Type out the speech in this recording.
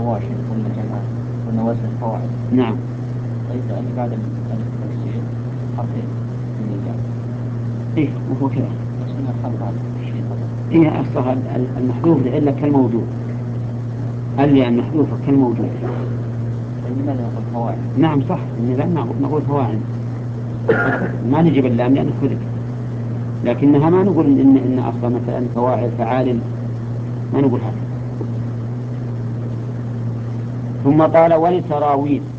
فواشل ثم جمع قلنا وزن الفواعل. نعم. طيب لأن بعد التفسير حرفين من الجمع. إيه وهو كذا. بس إنها خلطة شيء خطأ. إيه أصلها المحذوف لإلا كالموجود. قال لي المحذوفة كالموجود. طيب لماذا نقول فواعل؟ نعم صح، إن لا نقول فواعل ما نجيب اللام لأنه حذف، لكنها ما نقول إن أصلا مثلا فواعل فعال، ما نقول هذا. ثم قال ولسراويل.